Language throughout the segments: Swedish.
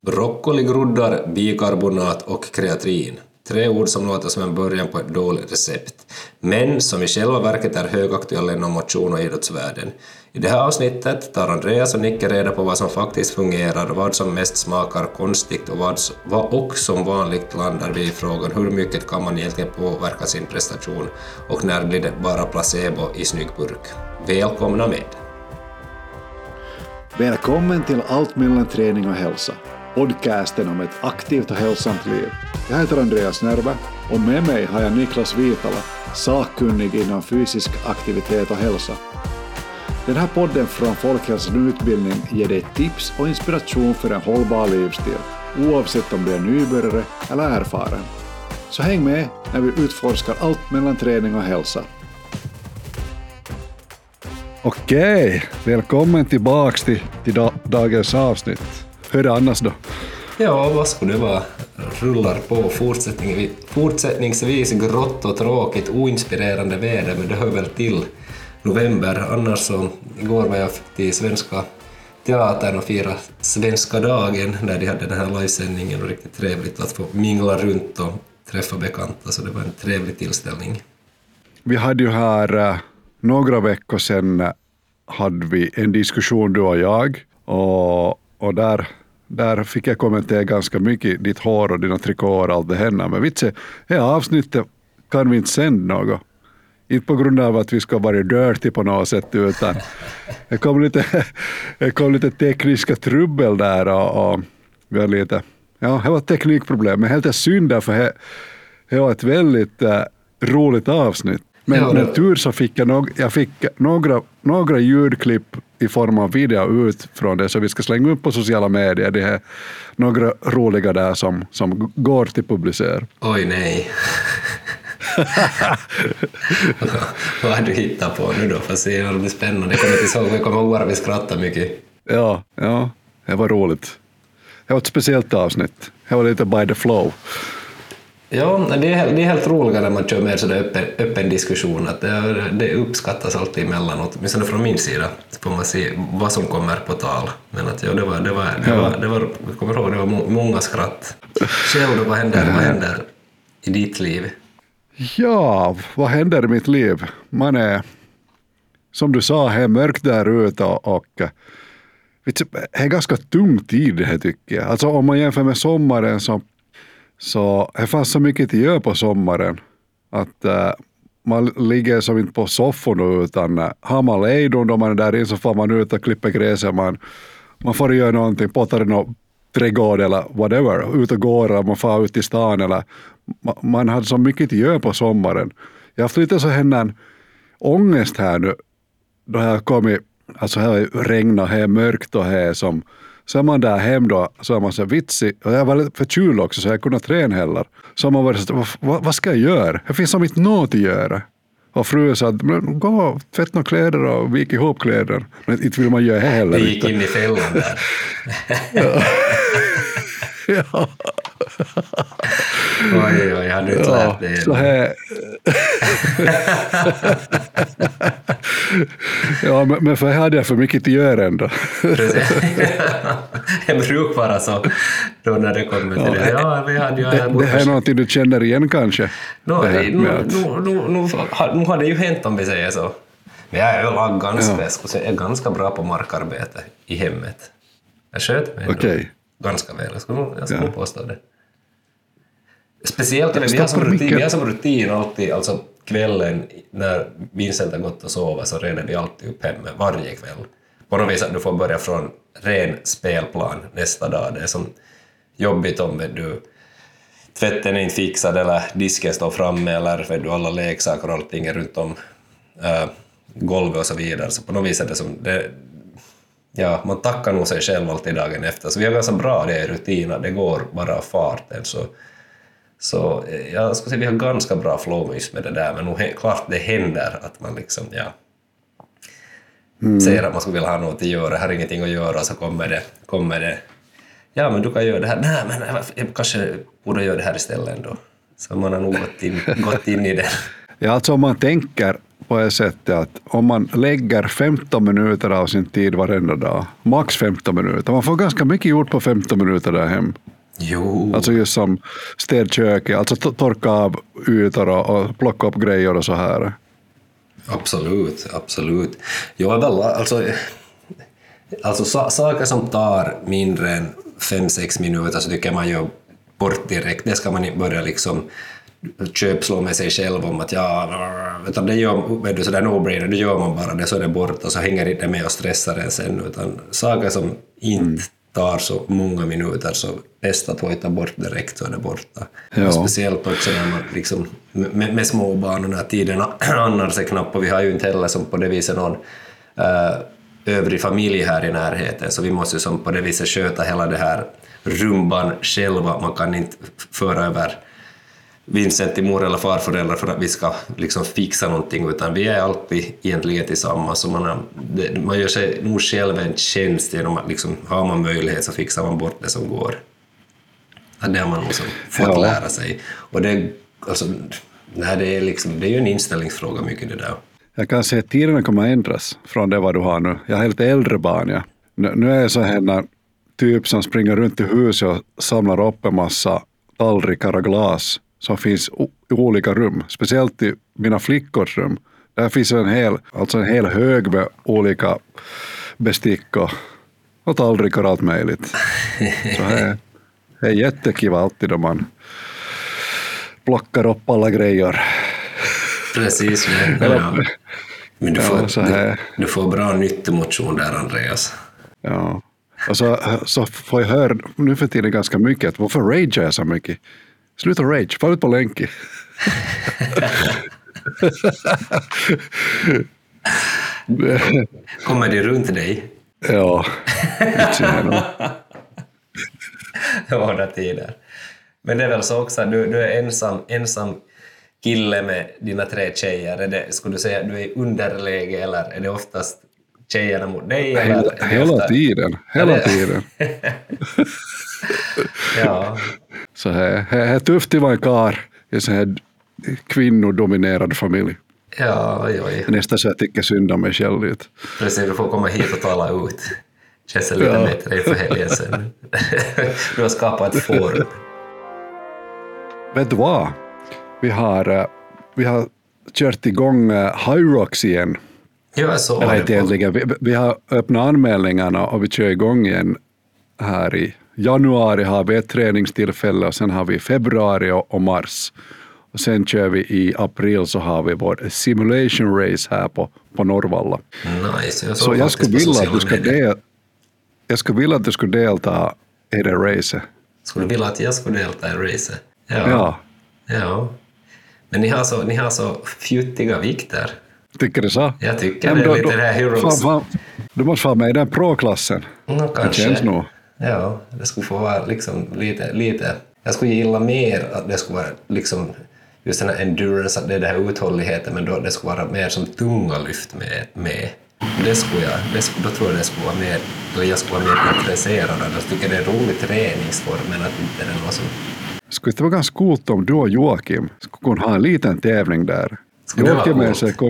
Broccoligroddar, bikarbonat och kreatin. 3 ord som låter som en början på ett dåligt recept. Men som i själva verket är högaktuella inom motion- och idrottsvärlden. I det här avsnittet tar Andreas och Nicke reda på vad som faktiskt fungerar, vad som mest smakar konstigt och vad som vanligt landar vi i frågan hur mycket kan man egentligen påverka sin prestation och när blir det bara placebo i snygg burk. Välkomna med! Välkommen till Allt mellan träning och hälsa. Podcasten om ett aktivt och hälsosamt liv. Jag heter Andreas Närve och med mig har jag Niklas Viitala, sakkunnig inom fysisk aktivitet och hälsa. Den här podden från Folkhälsan utbildning ger dig tips och inspiration för en hållbar livsstil, oavsett om du är nybörjare eller erfaren. Så häng med när vi utforskar allt mellan träning och hälsa. Okej, välkommen tillbaks till dagens avsnitt. Hur är det annars då? Ja, vad skulle det vara? Rullar på fortsättningsvis grått och tråkigt, oinspirerande väder, men det hör väl till november. Annars så, igår var jag till Svenska Teatern och fira Svenska dagen när de hade den här livesändningen och riktigt trevligt att få mingla runt och träffa bekanta, så det var en trevlig tillställning. Vi hade ju här några veckor sedan hade vi en diskussion du och jag och där fick jag kommentera ganska mycket ditt hår och dina trikåer och allt det här. Men vitsen, det här avsnittet kan vi inte sända något. Inte på grund av att vi ska vara dirty på något sätt, utan det kom lite tekniska trubbel där och vi har lite, ja, det var ett teknikproblem. Men helt synd därför det var ett väldigt roligt avsnitt. Men med tur så fick jag fick några ljudklipp i form av video ut från det, så vi ska slänga upp på sociala medier. Det är några roliga där som går till publicera. Oj nej. Vad har du hittat på nu då? För att se om det blir spännande. Jag kommer ihåg att vi skrattade mycket. Ja, det var roligt. Det var ett speciellt avsnitt. Det var lite by the flow. Ja, det är helt roligt när man kör mer sådär öppen diskussion, att det uppskattas alltid emellanåt, åtminstone från min sida, så får man se vad som kommer på tal. Men att ja, det var jag kommer ihåg, det var många skratt. Själv då, vad händer i ditt liv? Ja, vad händer i mitt liv? Man är, som du sa, här mörkt där ute och det är ganska tung tid det här, tycker jag. Alltså om man jämför med sommaren så det fanns så mycket att göra på sommaren att man ligger som inte på soffan, utan har man lejdon då man är där in så får man ut och klippa gräset, man får göra någonting, pottar någon trädgård eller whatever, ut och går eller man får ut i stan eller man hade så mycket att göra på sommaren. Jag har haft lite så här ångest här nu då jag har kommit, alltså här är regnat, här är mörkt och här som så är man där hem då, så är man så vitsig. Och jag var lite förkyld också, så jag kunde träna heller. Så man var så, vad ska jag göra? Det finns som inte något att göra. Och fru sa, gå och tvätta några kläder och vika ihop kläder. Men inte vill man göra det heller. Det gick in i fällan där. Ja. Oj, jag hade inte lärt det. Så här. Ja, men för hade jag för mycket att göra ändå. Det brukar vara så då när det kommer till det. Ja, vi hade ju det här är någonting du känner igen kanske? Nu har det ju hänt, om vi säger så. Men jag är ganska bra på markarbete i hemmet. Jag sköter mig ganska väl. Jag ska nog påstå det. Speciellt vi har som rutin alltid, alltså kvällen när Vincent har gått och sova, så redan vi alltid upp hemma varje kväll. På något vis att du får börja från ren spelplan nästa dag. Det är som jobbigt om du tvätten är inte fixad eller disken står framme eller du alla leksaker och allting är runt om golvet och så vidare. Så på något vis är det som ja, man tackar nog sig själv alltid dagen efter. Så vi har ganska bra det i rutiner, det går bara av farten. Så jag skulle säga vi har ganska bra flow just med det där, men nog klart det händer att man liksom, säger att man skulle vilja ha något att göra, har ingenting att göra, så kommer det, ja men du kan göra det här, nej men jag kanske borde göra det här istället ändå. Så man har nog gått in i det. Ja, alltså om man tänker på det sättet att om man lägger 15 minuter av sin tid varenda dag, max 15 minuter, man får ganska mycket gjort på 15 minuter där hem. Jo. Alltså just som städköket, alltså torka av ytor och plocka upp grejer och så här. Absolut, absolut. Jag är väl, alltså saker som tar mindre än 5-6 minuter så tycker man gör bort direkt. Det ska man inte börja liksom köpslå med sig själv om att utan det gör du sådär no-brainer, det gör man bara det så är det borta så hänger inte med och stressar en sen, utan saker som inte tar så många minuter så bäst att ta bort direkt så är det borta. Ja. Och speciellt också när man liksom med små barn och när tiden annar sig knappt, och vi har ju inte heller som på det viset någon övrig familj här i närheten, så vi måste ju som på det viset sköta hela det här rumban själva. Man kan inte föra över Vincent till mor- eller farföräldrar för att vi ska liksom fixa någonting, utan vi är alltid egentligen tillsammans. Så man gör sig nog själv en tjänst genom att liksom, har man möjlighet så fixar man bort det som går. Det har man liksom fått lära sig. Och det, alltså, det är ju en inställningsfråga mycket det där. Jag kan säga att tiderna kommer att ändras från det vad du har nu. Jag har helt äldre barn. Ja. Nu är jag så här typ som springer runt i huset och samlar upp en massa tallrikar och glas som finns i olika rum. Speciellt i mina flickors rum. Där finns en hel hög med olika bestick och tallrikar och allt möjligt. Så det är jättekiva alltid då man plockar upp alla grejer. Precis. Men du får bra nyttomotion där, Andreas. Ja. Och så får jag höra nu för tiden ganska mycket att varför ragear jag så mycket? Sluta rage, få ut på länk. Kommer det runt dig? Ja. Det var där tider. Men det är väl så också att du är ensam kille med dina 3 tjejer. Skulle du säga att du är i underläge eller är det oftast tjejerna mot dig? Hela tiden. Ja. Så det är tufft att vara en karl i en sån här kvinnodominerad familj. Ja, oj. Nästan så jag tycker synd om mig själv lite. Precis, du får komma hit och tala ut. Känns lite bättre inför helgen sen. Du har skapat ett forum. Vet du vad? Vi har kört igång High Rocks igen. Ja, så vi har öppnat anmälningarna och vi kör igång igen här i januari. Har vi ett träningstillfälle och sen har vi februari och mars. Och sen kör vi i april så har vi vår simulation race här på Norrvalla. Nice. Så jag skulle vilja att du skulle delta i det racet. Skulle du vilja att jag skulle delta i racet? Ja. Men ni har så fjuttiga vikter. Tycker du så? Jag tycker det är lite det här Heroes. Du måste vara med i den pro-klassen. Kanske. Det känns nog. Ja, det skulle få vara liksom lite. Jag skulle gilla mer att det skulle vara liksom just den här endurance, att det är det här uthålligheten, men då det skulle vara mer som tunga lyft med. Då tror jag det skulle vara mer, eller jag skulle vara mer intresserad av det. Jag tycker det är en rolig träningsform, men att inte det är något som... Skulle det vara ganska coolt om du och Joakim skulle kunna ha en liten tävling där? Joakim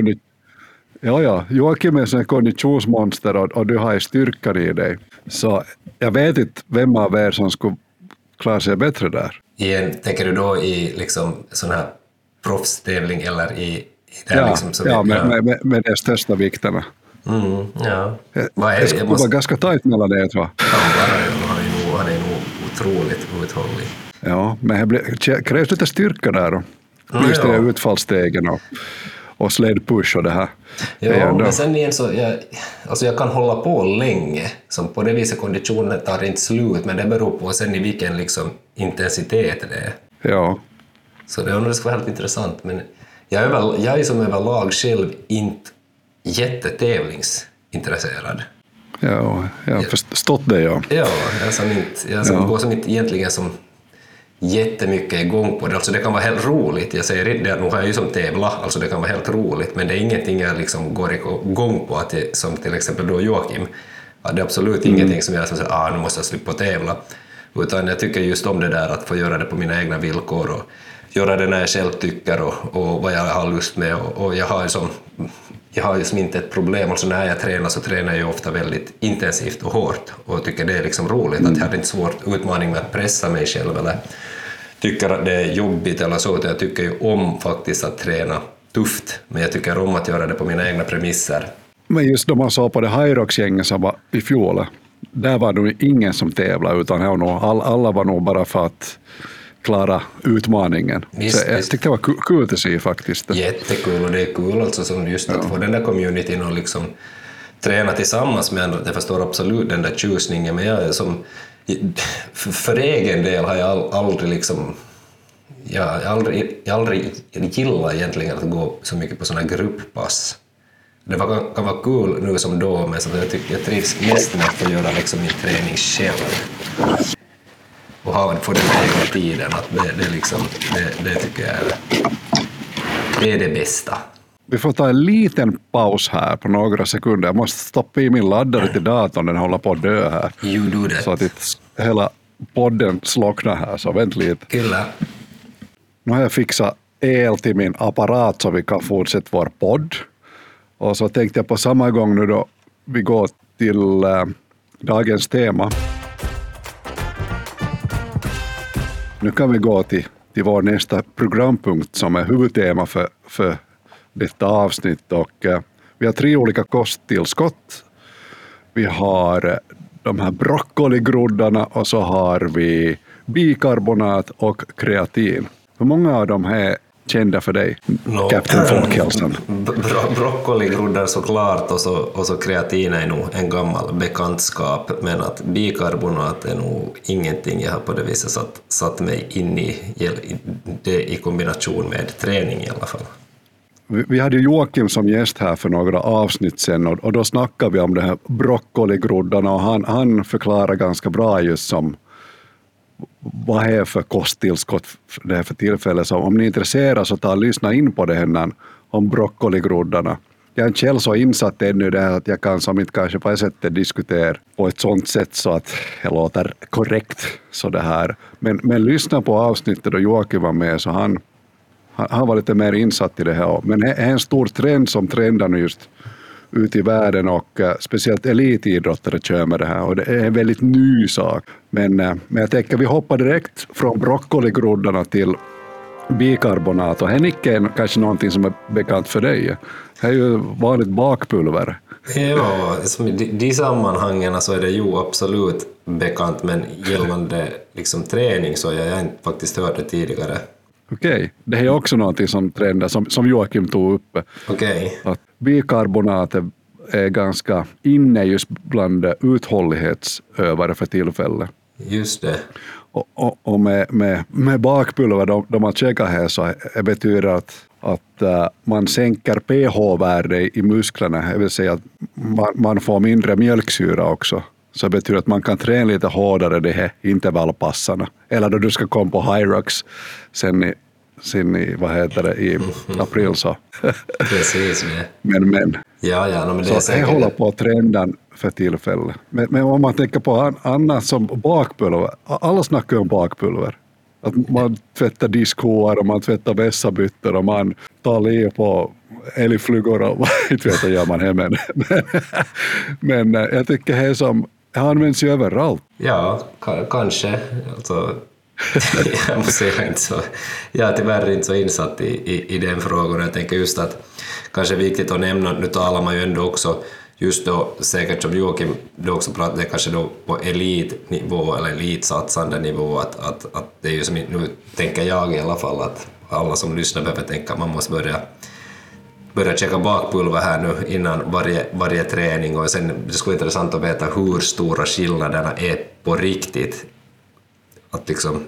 är en konditionsmonster och du har styrkan i dig. Så jag vet inte vem av er som skulle klara sig bättre där. Tänker du då i liksom sån här proffstävling eller i det liksom så med de största vikterna. Ja. Det skulle vara ganska tajt mellan det, tror jag. Han är nog otroligt uthållig. Ja, men det krävs lite styrka där då. Just det utfallsstegen och sled push och det här. Ja, men sen igen så jag kan hålla på länge. Som på det viset konditionen tar inte slut, men det beror på sen i vilken liksom intensitet det är. Ja. Så det skulle vara helt intressant, men jag är som överlag själv inte jättetävlingsintresserad. Ja, jag har förstått det, ja. Ja, jag går som inte egentligen som jättemycket igång på det. Alltså det kan vara helt roligt. Jag säger inte att nu har jag ju som tävla, alltså det kan vara helt roligt, men det är ingenting jag liksom går igång på, att som till exempel då Joakim. Ja, det är absolut ingenting som jag säger, nu måste jag slippa tävla. Utan jag tycker just om det där att få göra det på mina egna villkor och göra det när jag själv tycker och vad jag har lust med. Och jag har som jag har ju inte ett problem, alltså när jag tränar så tränar jag ofta väldigt intensivt och hårt och tycker det är liksom roligt, att jag har inte svårt utmaning med att pressa mig själv eller tycker att det är jobbigt eller så, jag tycker ju om faktiskt att träna tufft, men jag tycker om att göra det på mina egna premisser. Men just då man såg på det Hyrox-gänget som var i fjol, där var det ingen som tävlade, utan alla var nog bara för att klara utmaningen. Visst, så jag tyckte det var kul att se faktiskt. Jättekul, och det är kul alltså som just att få den där communityn och liksom träna tillsammans med andra. Jag förstår absolut den där tjusningen, men jag är som för egen del har jag aldrig liksom jag aldrig gillat egentligen att gå så mycket på såna grupppass. Det kan vara kul nu som då, men så jag trivs mest med att få göra liksom min träning själv och få den egna tiden, att det tycker jag det är det bästa. Vi får ta en liten paus här på några sekunder. Jag måste stoppa i min laddare till datorn, den håller på att dö här. You do that. Så att hela podden slocknar här, så vänt lite. Kyllä. Nu har jag fixat el till min apparat så vi kan fortsätta vår podd. Och så tänkte jag på samma gång nu då vi går till dagens tema. Nu kan vi gå till vår nästa programpunkt som är huvudtema för detta avsnitt. Och vi har 3 olika kosttillskott. Vi har de här broccoligruddarna och så har vi bikarbonat och kreatin. Hur många av dem är kända för dig, Captain Folkhälsan? Broccoligroddar såklart, och så kreatin är nog en gammal bekantskap, men att bikarbonat är nog ingenting jag har på det viset satt mig in i det i kombination med träning i alla fall. Vi hade Joakim som gäst här för några avsnitt sedan, och då snackade vi om det här broccoligruddarna, och han förklarar ganska bra just som vad är för kosttillskott det är för tillfälle. Så om ni är intresserade så lyssna in på det här om broccoligruddarna. Jag är inte själv så insatt ännu det här att jag kan som inte kanske på ett sätt diskutera på ett sånt sätt så att det låter korrekt så det här. Men lyssna på avsnittet då Joakim var med, så han var lite mer insatt i det här. Men det är en stor trend som trendar nu just ut i världen, och speciellt elitidrottare kör med det här, och det är en väldigt ny sak. Men jag tänker vi hoppar direkt från broccoligroddarna till bikarbonat, och Henrik är kanske någonting som är bekant för dig. Det är ju vanligt bakpulver. Ja, i de sammanhangen så är det ju absolut bekant, men gällande liksom träning så har jag inte faktiskt hört det tidigare. Okej, det är också någonting som trendar, som Joakim tog upp. Okej. Att bikarbonat är ganska inne just bland uthållighetsövare för tillfället. Just det. Och med bakpulver, då man checkar här, så det betyder att man sänker pH-värde i musklerna, det vill säga att man får mindre mjölksyra också. Så det betyder att man kan träna lite hårdare det här intervallpassarna. Eller då du ska komma på Hyrox sen i vad heter det, i april så. Precis. Men. Ja, men det är så säkert. det håller på trenden för tillfället. Men om man tänker på annat som bakpulver. Alla snackar om bakpulver. Att man tvättar diskhoar och man tvättar vässabyttor och man tar liv på älgflugor och inte vet vad gör man hemma. Men jag tycker det används ju överallt. Ja, kanske. Alltså, jag måste säga inte så. Jag är tyvärr inte så insatt i den frågan. Jag tänker just att kanske är viktigt att nämna, nu talar man ju ändå också just då, säkert som Joakim då också pratade, kanske då på elitnivå eller elitsatsande nivå, att det är ju som nu tänker jag i alla fall att alla som lyssnar behöver tänka att man måste börja checka bakpulver här nu innan varje träning, och sen det skulle vara intressant att veta hur stora skillnaderna är på riktigt. Att liksom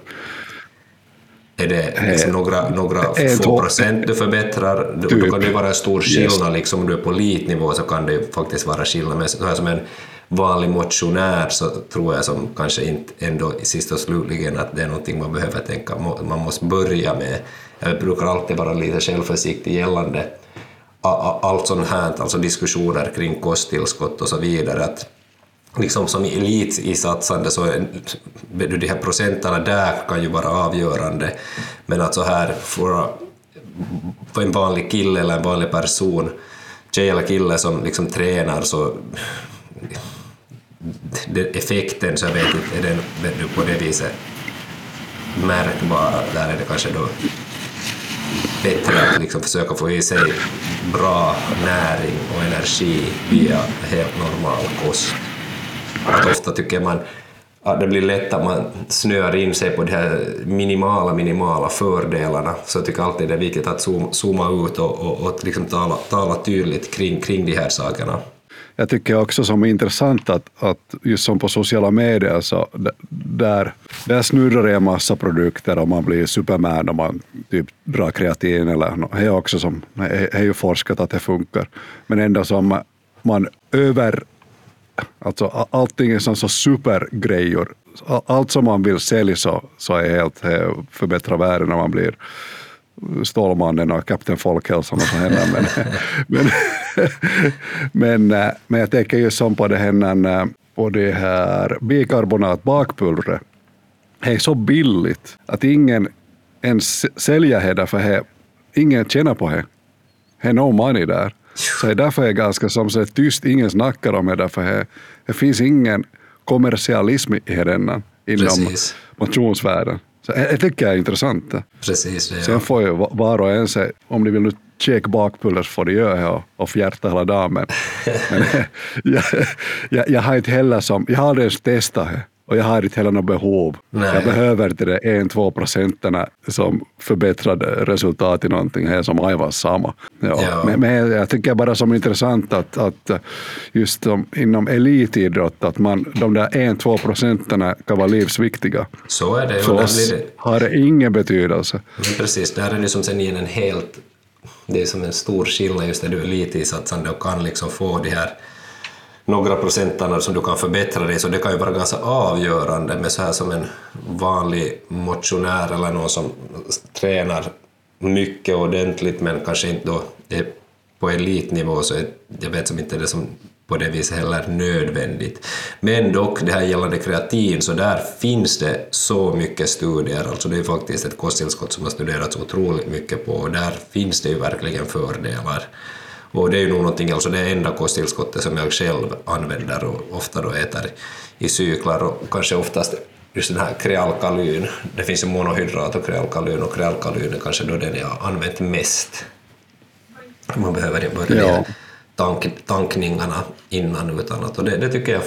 är det liksom några få procent du förbättrar, då kan det vara en stor skillnad. Liksom, om du är på elitnivå så kan det faktiskt vara skillnad. Men så här som en vanlig motionär så tror jag som kanske inte ändå i sista och slutligen att det är någonting man behöver tänka, man måste börja med. Jag brukar alltid vara lite självförsiktig gällande allt sånt här, alltså diskussioner kring kosttillskott och så vidare, att liksom som i elitsatsande så de här procenterna där kan ju vara avgörande, men att så här för en vanlig kille eller en vanlig person tjej eller kille som liksom tränar så effekten så jag vet inte, är den på det viset märkbara. Där är det kanske då bättre att liksom försöka få i sig bra näring och energi via helt normal kost. Att ofta tycker man att det blir lätt att man snöar in sig på de här minimala fördelarna, så jag tycker alltid det är viktigt att zooma ut och liksom tala tydligt kring de här sakerna. Jag tycker också som är intressant att just som på sociala medier så där snurrar det en massa produkter och man blir superman och man typ drar kreatin eller det är också som är ju forskat att det funkar, men ändå som man alltså allting är så supergrejer, allt som man vill sälja så är helt förbättra världen när man blir Stålmannen och Kapten Folkhälsan och så händer. Men jag tänker ju som på det här bikarbonat bakpulvret. Det är så billigt att ingen ens säljer det, för ingen tjänar på det. Det är no money där. Så det är därför är ganska som så tyst, ingen snackar om det, därför det finns ingen kommersialism i denna inom motionsvärlden. Så jag tycker det är intressant. Precis, det, ja. Sen får ju var och en sig, om de vill nu käka bakpulver så får de göra det och fjärta hela dagen. Men jag har inte heller jag har ens testat det. Och jag har inte heller något behov. Nej. Jag behöver inte det 1-2% som förbättrade resultat i någonting här som är samma. Ja. Men jag tycker bara som intressant att just inom elitidrott att de där 1-2% kan vara livsviktiga. Så är det. För oss har det ingen betydelse. Men precis, där är det som sen igen det är som en stor skillnad just när du är elitidsatsande och kan liksom få de här några procentarna som du kan förbättra dig, så det kan ju vara ganska avgörande. Med så här som en vanlig motionär eller någon som tränar mycket ordentligt men kanske inte då är på elitnivå, så jag vet som inte det som på det viset heller nödvändigt. Men dock det här gällande kreatin, så där finns det så mycket studier, alltså det är faktiskt ett kosttillskott som har studerats otroligt mycket på, och där finns det ju verkligen fördelar. Och det är ju nog någonting, alltså det enda kosttillskottet som jag själv använder och ofta då äter i cyklar, och kanske oftast just den här krealkalyn. Det finns ju monohydrat och krealkalyn är kanske då den jag har använt mest. Man behöver ju börja tankningarna innan utan att, och det tycker jag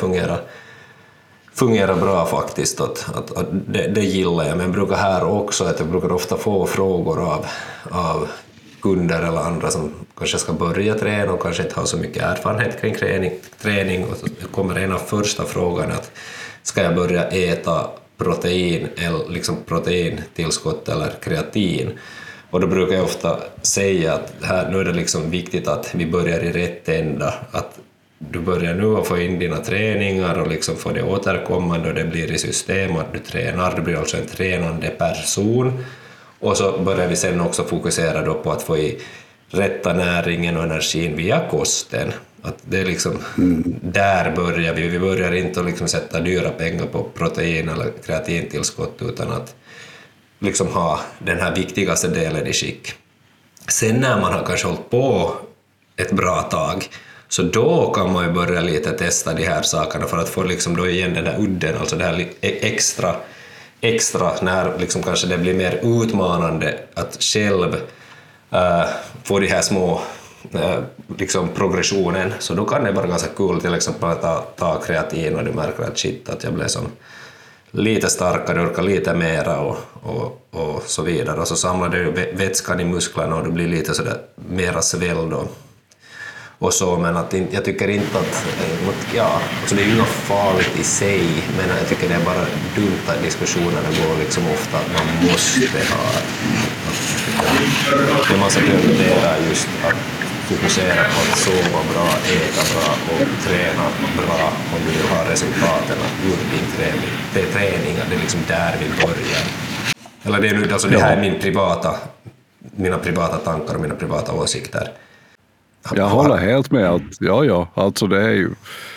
fungerar bra faktiskt, att det gillar jag. Men jag brukar här också att jag brukar ofta få frågor av kunder eller andra som kanske ska börja träna och kanske inte har så mycket erfarenhet kring träning, och så kommer en av första frågan att ska jag börja äta protein eller liksom proteintillskott eller kreatin, och då brukar jag ofta säga att nu är det liksom viktigt att vi börjar i rätt ända, att du börjar nu att få in dina träningar och liksom få det återkommande och det blir i system att du tränar, du blir alltså en tränande person. Och så börjar vi sen också fokusera då på att få i rätta näringen och energin via kosten. Att det är liksom, där börjar vi. Vi börjar inte liksom sätta dyra pengar på protein eller kreatintillskott, utan att liksom ha den här viktigaste delen i skick. Sen när man har kanske hållit på ett bra tag, så då kan man ju börja lite testa de här sakerna för att få liksom då igen den här udden, alltså det här extra när liksom kanske det blir mer utmanande att själv få de här små liksom progressionen, så då kan det vara ganska kul till exempel att ta kreatin och du märker att shit, att jag blev som lite starkare, orkar lite mera och så vidare, och så samlar du vätskan i musklerna och du blir lite sådär mera svälld och så, men att jag tycker inte att alltså det är ju inget farligt i sig, men jag tycker det är bara dumt att diskussionerna går liksom ofta att man måste ha det man ska prioritera just att fokusera på att sova bra, äta bra och träna bra om du vill ha resultaten ur din träning, det är liksom där vi börjar. Eller det är nu, alltså det här är mina privata tankar och mina privata åsikter. Jag håller helt med att alltså det är ju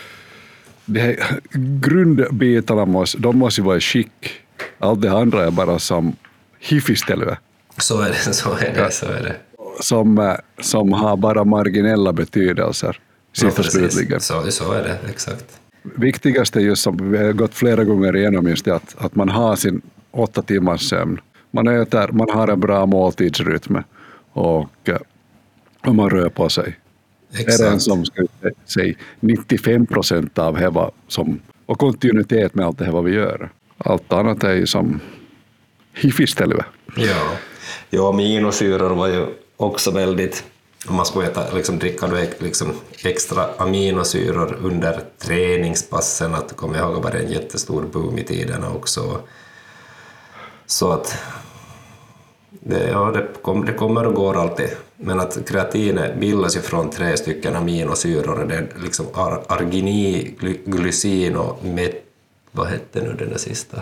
grundbitarna måste ju vara i skick. Allt det andra är bara som hiffistelöa. Så är det. som har bara marginella betydelser. Sist och slutligen. Så är det, exakt. Viktigast är just som vi har gått flera gånger igenom just det att man har sin 8 timmars sömn. Man äter, man har en bra måltidsrytm och man rör på sig. Exakt. Det är en som ska säga 95% av heva som och kontinuitet med allt det här vad vi gör. Allt annat är ju som hiffistelve. Ja, aminosyror var ju också väldigt, om man ska äta, liksom, dricka då, liksom, extra aminosyror under träningspassen, att du kommer ihåg att det var en jättestor boom i tiderna också. Så att det kommer och går alltid. Men att kreatinet bildas ju från 3 stycken aminosyror. Det är liksom arginin, glycin och vad hette nu den sista?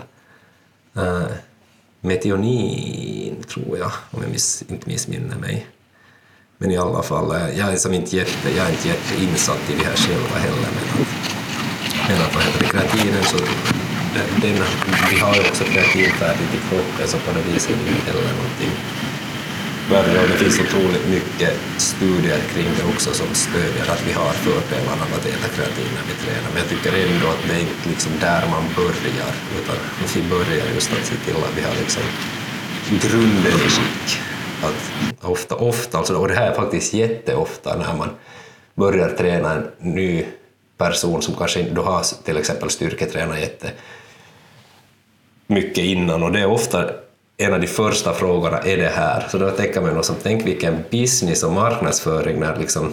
Metionin, tror jag, om jag inte missminner mig. Men i alla fall, jag är inte jätteinsatt i det här själva heller. Men att vad heter det, kreatinen, så vi har ju också kreatin färdigt i kroppen, så på det viset är det inte heller någonting. Det finns otroligt mycket studier kring det också som stödjer att vi har fördelarna av att äta kreatin när vi tränar. Men jag tycker ändå att det är inte liksom där man börjar, utan vi börjar just att se till att vi har liksom grunden i skick. Att ofta alltså, och det här är faktiskt jätteofta när man börjar träna en ny person som kanske då har till exempel styrketränat jättemycket innan, och det är ofta en av de första frågorna är det här. Så då tänker man också, tänk vilken business och marknadsföring när liksom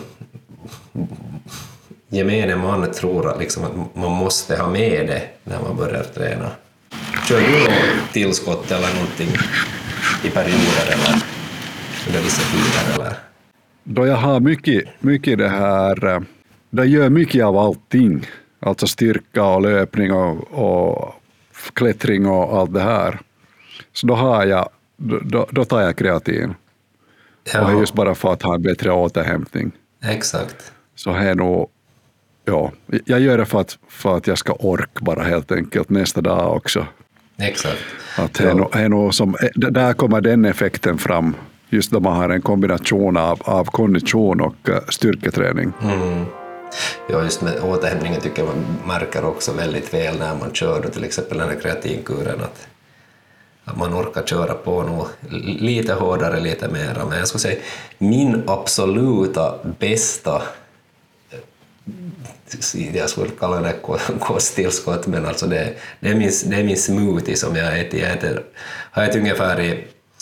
gemene man tror att, liksom, att man måste ha med det när man börjar träna. Kör du något tillskott eller någonting i perioder eller under vissa tider? Eller? Då jag har mycket det här, det gör mycket av allting. Alltså styrka och löpning och klättring och allt det här. Så då tar jag kreatin. Ja. Och just bara för att ha en bättre återhämtning. Exakt. Så här nog, ja, jag gör det för att jag ska orka bara helt enkelt nästa dag också. Exakt. Att där kommer den effekten fram. Just då man har en kombination av kondition och styrketräning. Mm. Ja, just med återhämtningen tycker jag man märker också väldigt väl när man kör då, till exempel den här kreatinkuren, att man orkar köra på nog lite hårdare, lite mera. Men jag skulle säga min absoluta bästa, jag skulle kalla det kosttillskott, men alltså det är min smoothie som jag äter. Har ätit ungefär i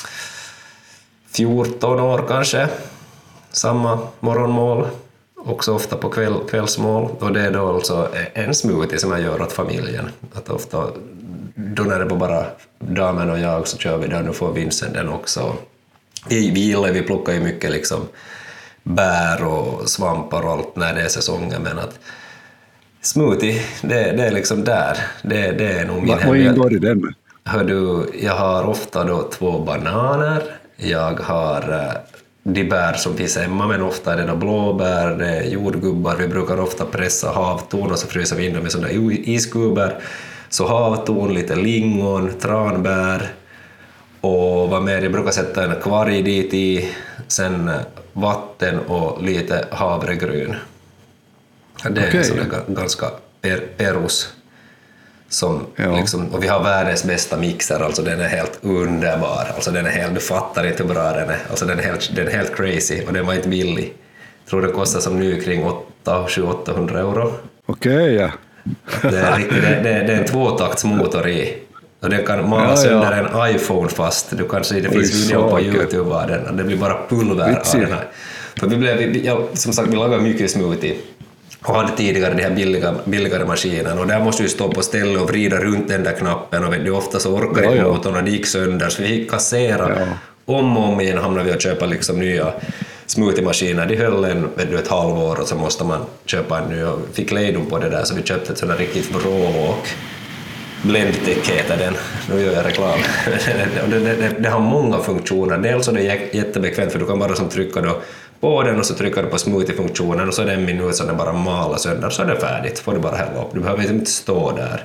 14 år kanske. Samma morgonmål, också ofta på kvällsmål. Och det är då alltså en smoothie som jag gör åt familjen. Att ofta, då när det var bara damen och jag, så kör vi den och får Vincent den också. Vi plockar ju mycket liksom bär och svampar och allt när det är säsongen, men att smoothie, det är liksom där. Det är nog min Vad ingår i den? Jag har ofta då 2 bananer. Jag har de bär som finns hemma, men ofta är det då blåbär, det är jordgubbar. Vi brukar ofta pressa havtorn och så fryser vi in dem i sådana iskuber. Så havtorn, lite lingon, tranbär och vad mer, jag brukar sätta en kvarg dit i, sen vatten och lite havregryn. Det är okay. Ganska perus. Som, liksom, och vi har världens bästa mixer, alltså den är helt underbar, alltså den är helt, du fattar inte hur bra den är, alltså den är helt crazy, och den var inte billig. Jag tror den kostar som nu kring 800 euro. Okej, ja. Det är en 2-taktsmotor i, och den kan mala sönder en iPhone fast. Du kan se, det finns video på YouTube av den, och det blir bara pulver av den här. För som sagt, vi lagar mycket smoothie och hade tidigare de här billigare maskinen, och där måste du stå på ställe och vrida runt den där knappen, och vet du, ofta så orkar inte motorn och det gick sönder, så vi fick kassera om och om igen, hamnade vi att köpa liksom nya smoothie-maskiner. De höll ett halvår och så måste man köpa en ny, och fick lejdom på det där, så vi köpte ett sådant riktigt bråk. Blendtec heter den, nu gör jag reklam. Det har många funktioner. Dels är det jättebekvämt, för du kan bara som trycka då på den och så trycker du på smoothie-funktionen och så är det en minut så den bara malar sönder, så är det färdigt, får du bara hälla upp. Du behöver inte stå där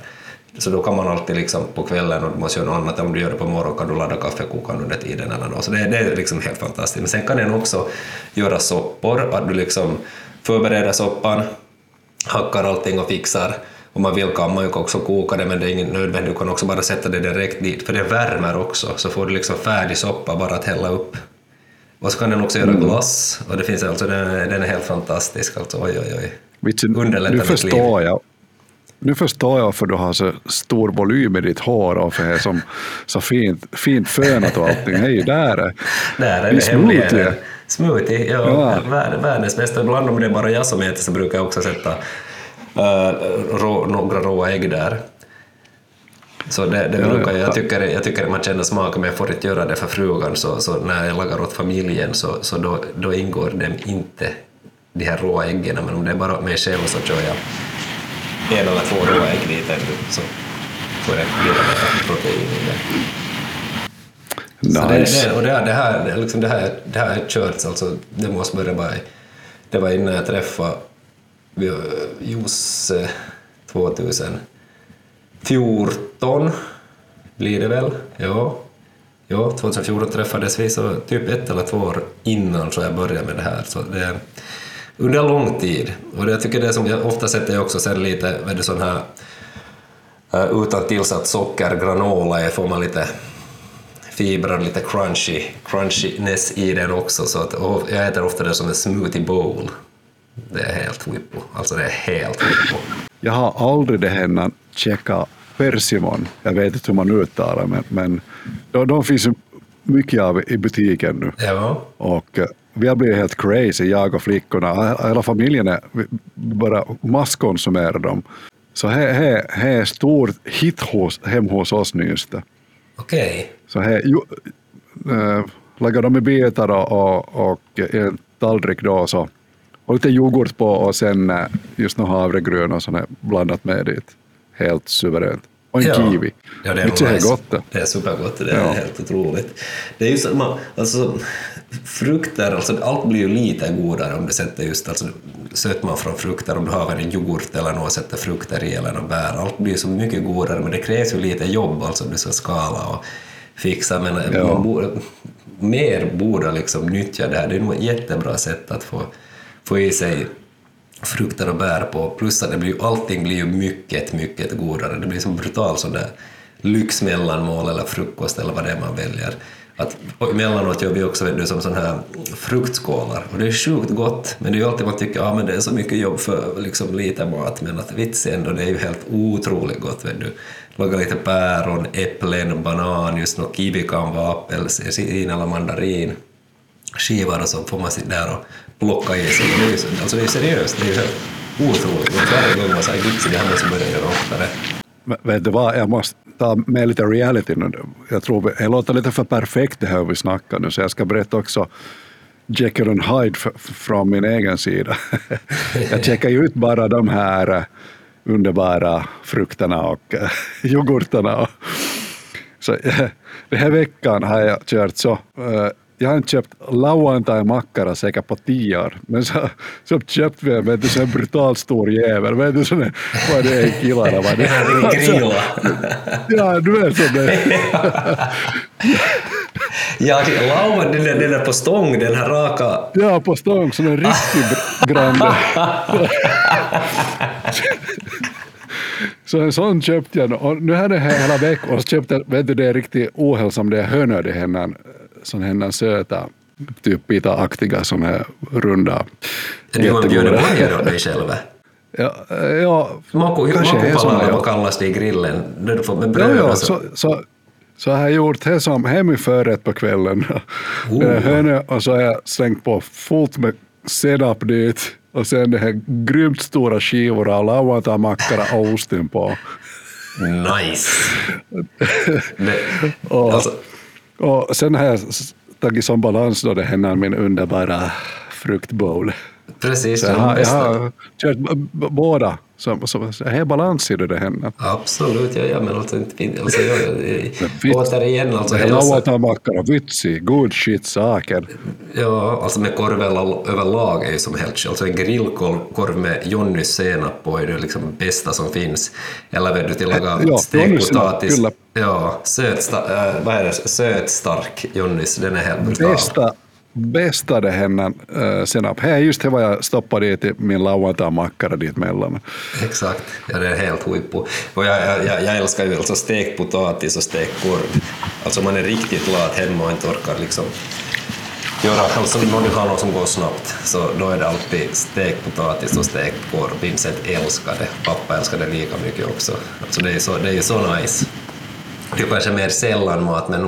Så då kan man alltid liksom på kvällen, och du måste göra något annat. Om du gör det på morgonen kan du ladda kaffekokaren under tiden eller något. Så det är liksom helt fantastiskt. Men sen kan den också göra soppor, att du liksom förbereder soppan, hackar allting och fixar. Om man vill kan man ju också koka det, men det är ingen nödvändigt. Du kan också bara sätta det direkt dit, för det värmer också. Så får du liksom färdig soppa bara att hälla upp. Och så kan den också göra glass. Och det finns alltså, den är helt fantastisk. Alltså, oj. Nu förstår jag för du har så stor volym i ditt hår och för det som så fint fönat och allting. Hej, där är det smoothie. Smoothie, ja. Världens bästa. Ibland om det är bara jag som äter så brukar jag också sätta några råa ägg där. Så det brukar jag tycker man känner smaken, men jag får inte göra det för frugan, så när jag lagar åt familjen så då ingår dem inte de här råa äggen, men om det är bara mig själv så kör jag 1 eller 2 råa ägg dit så får jag lite mer protein i det. Nice. Och det här är kört, alltså det måste börja bara, det var innan jag träffade Josse 2014 blir det väl, ja 2014 träffades vi, så typ 1 eller 2 år innan så jag började med det här, så det är under lång tid. Och jag tycker det som jag ofta sätter jag också sen lite med sån här utan tillsatt socker, granola, får man lite fibrer, lite crunchiness i den också, så att, och jag äter ofta det som en smoothie bowl. Det är helt whippo. Alltså det är helt whippo. Jag har aldrig det här checka persimon. Jag vet inte hur man uttalar, men de finns mycket av i butiken nu. Ja. Och vi har blivit helt crazy, jag och flickorna. Hela familjen är bara masskonsumera dem. Så här är stor hit hem hos oss nyss. Okej. Så här lagar de i bitar och en tallrik då så. Och lite yoghurt på och sen just några havregryn och sånt blandat med dit. Helt suveränt. Och en kiwi. Ja, det är nice. Gott. Det är supergott, det är helt otroligt. Det är ju så, alltså frukter, alltså allt blir ju lite godare om du sätter just alltså sötman från frukter, om du har en yoghurt eller något, sätter frukter i eller något bär. Allt blir så mycket godare, men det krävs ju lite jobb, alltså du ska skala och fixa, men mer borde liksom nyttja det här. Det är nog ett jättebra sätt att få i sig frukter och bär på, plus att allting blir ju mycket godare. Det blir som brutalt sån där lyxmellanmål eller frukost eller vad det är man väljer. Att emellanåt gör vi också som sån här fruktskålar, och det är sjukt gott, men det är ju alltid man tycker men det är så mycket jobb för liksom lite mat, men att vitsen ändå, det är ju helt otroligt gott. Du lagar lite päron, äpplen, banan, just något kiwi kan vara apelsin eller mandarin skivar, och så får man sitta där och plocka i sig. Alltså det är seriöst, det är helt otroligt. Varje gång man säger vitsi, det här måste börja göra oftare. Vet du vad, jag måste ta med lite reality nu. Jag tror det låter lite för perfekt det här vi snackar nu, så jag ska berätta också Jekyll and Hyde från min egen sida. Jag checkar ju ut bara de här underbara frukterna och yoghurterna. Så den här veckan har jag kört så. Jag har inte köpt lauantai-mackara säkert på 10 år, men så köpte vi en brutalt stor jävel. Vet du, vad är det, en kilo eller vad det är? Grilla. Ja, du vet så det. Ja, lauan, den är på stång, den här raka. Ja, på stång, så den är riktigt grande. Så en sån köpte jag, och nu hade jag hela veckan, och så köpte jag, vet du, det är riktigt ohälsam, det är hönor i henne. Sån här söta, typ pita-aktiga, sån här runda. Du har bjudit burgare av dig själv? Ja, Makupallar, vad kallas det i grillen? Du får med bröd och så har jag gjort det som hemiförrätt på kvällen. Och så har jag slängt på fullt med senap dit. Och sen det här grymt stora skivor av lauantai-mackara och osten på. Nice! Och sen har jag tagit som balans då det här min underbara fruktbowl. Precis. Så jag har kört båda. Som är balans i det händer. Absolut, ja, men alltså inte... Alltså, återigen, alltså... Lauantai-mackara, vitsi, good shit saker. Ja, alltså med korven överlag är ju som helt... Alltså en grillkorv med Jonnys senap på är det liksom bästa som finns. Eller vet du till laga stekpotatis. Ja, sötstark Jonnys, den är helt brutal. Bästa det händer senap. Här är just det vad jag stoppade i till min lauantai-mackara dit mellan. Exakt, ja, det är helt huippu. Och jag älskar ju alltså stekt potatis och stekt korv. Alltså man är riktigt lat hemma och inte orkar liksom göra, alltså när du har något som går snabbt så då är det alltid stekt potatis och stekt korv. Vincent älskar det, pappa älskar det lika mycket också. Alltså det är ju så nice. Det är kanske mer sällan mat, men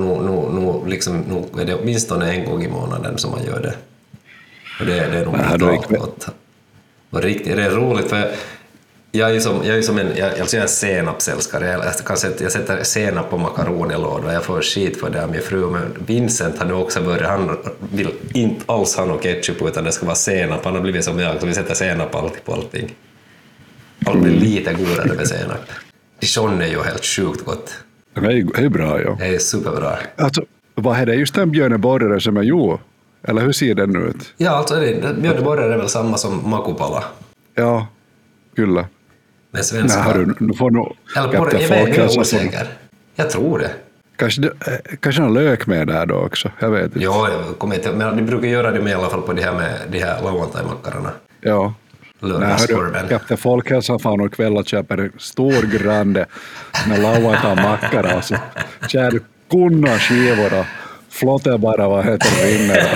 nu är det åtminstone en gång i månaden som man gör det. Och det är nog brutalt gott. Och riktigt, det är roligt för jag är en senapsälskare. Jag sätter senap på makaronilådor och jag får skit för det av min fru. Men Vincent har nu också börjat, han vill inte alls ha någon ketchup utan det ska vara senap. Han har blivit som jag, så vi sätter senap alltid på allting. Allt blir lite godare med senap. Dijon är ju helt sjukt gott. Det är bra, ja. Det är superbra. Alltså, vad är det? Just en björneborgare som är ju? Eller hur ser den ut? Ja, alltså björneborgare är väl samma som makupala. Ja, kyllä. Med svenska. Du får nog... Eller jag är osäker. Jag tror det. Kanske någon lök med där då också. Jag vet inte. Ja, men de brukar göra det med i alla fall på de här lauantai-mackarna. Ja. Kapten Folkhälsan får nog kväll och köper en stor grande med lauantai-mackara och så kär du kunna skivor och flottar bara vad heter vinner.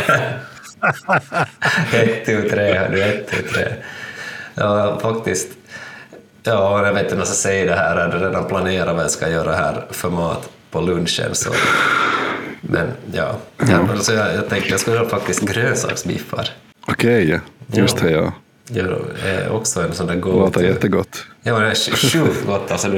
1-3. Ja, faktiskt. Ja, jag vet inte vad jag ska säga det här. Jag redan planerat vad jag ska göra här för mat på lunchen. Så. Men ja, alltså jag tänkte jag skulle göra faktiskt grönsaksbiffar. Okej, just det, ja. Det är också en sån där god... Det låter jättegott. Ja, det är sjukt gott. Alltså,